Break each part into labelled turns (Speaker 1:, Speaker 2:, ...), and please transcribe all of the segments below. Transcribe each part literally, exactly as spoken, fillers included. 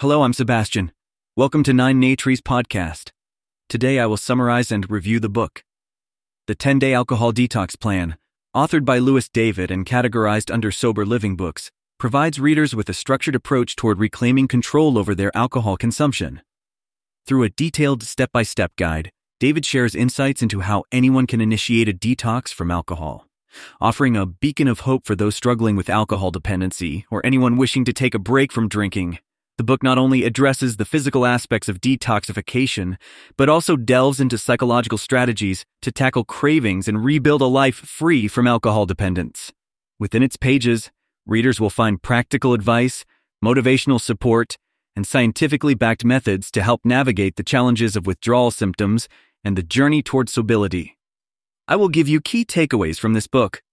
Speaker 1: Hello, I'm Sebastian. Welcome to Nine Natries Podcast. Today I will summarize and review the book, The ten-Day Alcohol Detox Plan, authored by Lewis David and categorized under Sober Living Books, provides readers with a structured approach toward reclaiming control over their alcohol consumption. Through a detailed step-by-step guide, David shares insights into how anyone can initiate a detox from alcohol, offering a beacon of hope for those struggling with alcohol dependency or anyone wishing to take a break from drinking. The book not only addresses the physical aspects of detoxification, but also delves into psychological strategies to tackle cravings and rebuild a life free from alcohol dependence. Within its pages, readers will find practical advice, motivational support, and scientifically backed methods to help navigate the challenges of withdrawal symptoms and the journey towards sobriety. I will give you key takeaways from this book.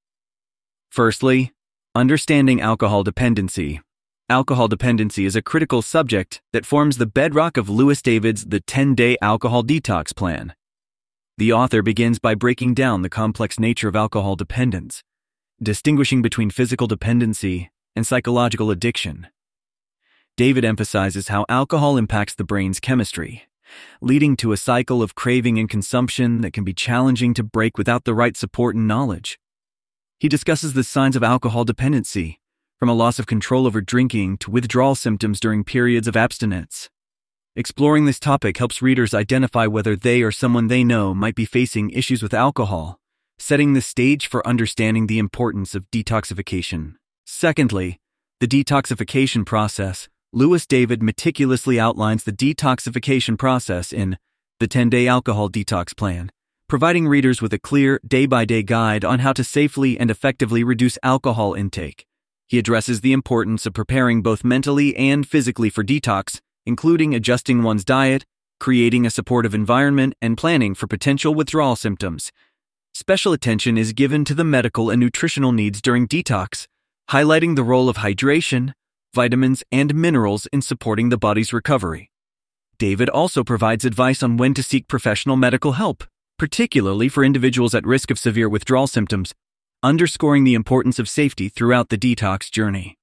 Speaker 1: Firstly, understanding alcohol dependency. Alcohol dependency is a critical subject that forms the bedrock of Lewis David's The ten-Day Alcohol Detox Plan. The author begins by breaking down the complex nature of alcohol dependence, distinguishing between physical dependency and psychological addiction. David emphasizes how alcohol impacts the brain's chemistry, leading to a cycle of craving and consumption that can be challenging to break without the right support and knowledge. He discusses the signs of alcohol dependency, from a loss of control over drinking to withdrawal symptoms during periods of abstinence. Exploring this topic helps readers identify whether they or someone they know might be facing issues with alcohol, setting the stage for understanding the importance of detoxification. Secondly, the detoxification process. Lewis David meticulously outlines the detoxification process in The ten-Day Alcohol Detox Plan, providing readers with a clear, day-by-day guide on how to safely and effectively reduce alcohol intake. He addresses the importance of preparing both mentally and physically for detox, including adjusting one's diet, creating a supportive environment, and planning for potential withdrawal symptoms. Special attention is given to the medical and nutritional needs during detox, highlighting the role of hydration, vitamins, and minerals in supporting the body's recovery. David also provides advice on when to seek professional medical help, particularly for individuals at risk of severe withdrawal symptoms, underscoring the importance of safety throughout the detox journey.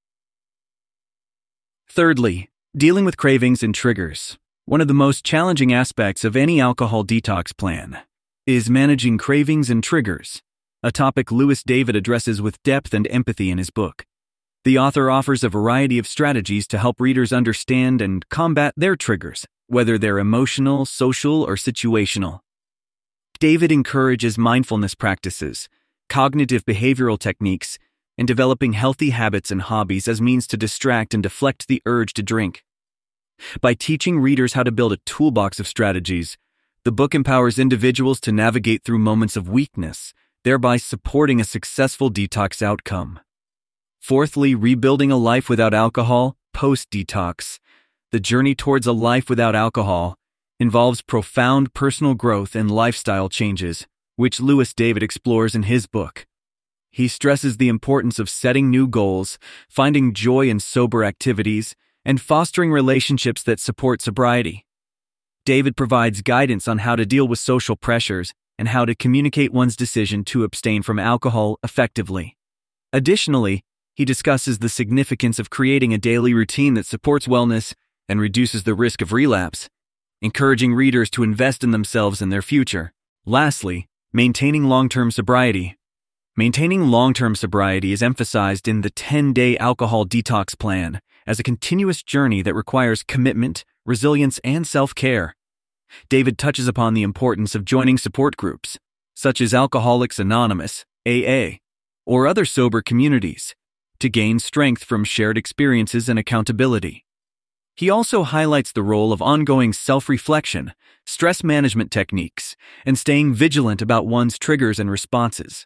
Speaker 1: Thirdly, dealing with cravings and triggers. One of the most challenging aspects of any alcohol detox plan is managing cravings and triggers, a topic Lewis David addresses with depth and empathy in his book. The author offers a variety of strategies to help readers understand and combat their triggers, whether they're emotional, social, or situational. David encourages mindfulness practices, cognitive behavioral techniques, and developing healthy habits and hobbies as means to distract and deflect the urge to drink. By teaching readers how to build a toolbox of strategies, the book empowers individuals to navigate through moments of weakness, thereby supporting a successful detox outcome. Fourthly, rebuilding a life without alcohol, post-detox. The journey towards a life without alcohol involves profound personal growth and lifestyle changes, which Lewis David explores in his book. He stresses the importance of setting new goals, finding joy in sober activities, and fostering relationships that support sobriety. David provides guidance on how to deal with social pressures and how to communicate one's decision to abstain from alcohol effectively. Additionally, he discusses the significance of creating a daily routine that supports wellness and reduces the risk of relapse, encouraging readers to invest in themselves and their future. Lastly, maintaining long-term sobriety. Maintaining long-term sobriety is emphasized in the ten-Day Alcohol Detox Plan as a continuous journey that requires commitment, resilience, and self-care. David touches upon the importance of joining support groups, such as Alcoholics Anonymous, A A, or other sober communities, to gain strength from shared experiences and accountability. He also highlights the role of ongoing self-reflection, stress management techniques, and staying vigilant about one's triggers and responses.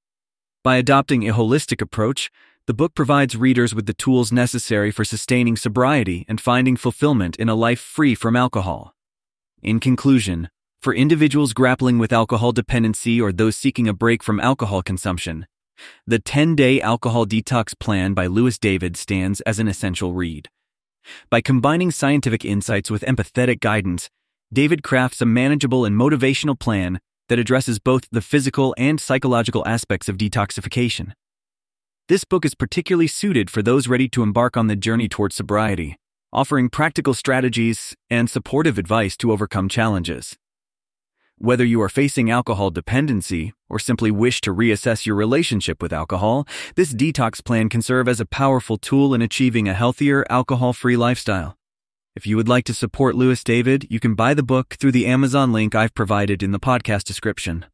Speaker 1: By adopting a holistic approach, the book provides readers with the tools necessary for sustaining sobriety and finding fulfillment in a life free from alcohol. In conclusion, for individuals grappling with alcohol dependency or those seeking a break from alcohol consumption, the ten-Day Alcohol Detox Plan by Lewis David stands as an essential read. By combining scientific insights with empathetic guidance, David crafts a manageable and motivational plan that addresses both the physical and psychological aspects of detoxification. This book is particularly suited for those ready to embark on the journey towards sobriety, offering practical strategies and supportive advice to overcome challenges. Whether you are facing alcohol dependency or simply wish to reassess your relationship with alcohol, this detox plan can serve as a powerful tool in achieving a healthier, alcohol-free lifestyle. If you would like to support Louis David, you can buy the book through the Amazon link I've provided in the podcast description.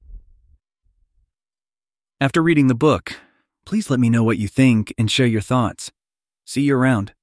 Speaker 1: After reading the book, please let me know what you think and share your thoughts. See you around.